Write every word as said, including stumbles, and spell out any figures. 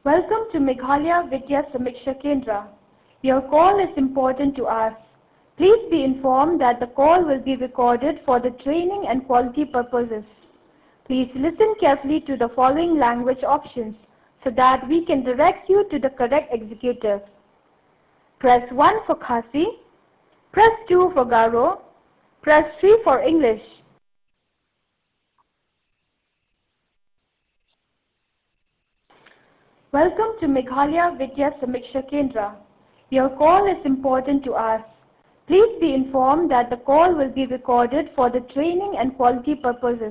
Welcome to Meghalaya Vidya Samiksha Kendra. Your call is important to us. Please be informed that the call will be recorded for the training and quality purposes. Please listen carefully to the following language options so that we can direct you to the correct executive. Press one for Khasi, press two for Garo, press three for English. Welcome to Meghalaya Vidya Samiksha Kendra. Your call is important to us. Please be informed that the call will be recorded for the training and quality purposes.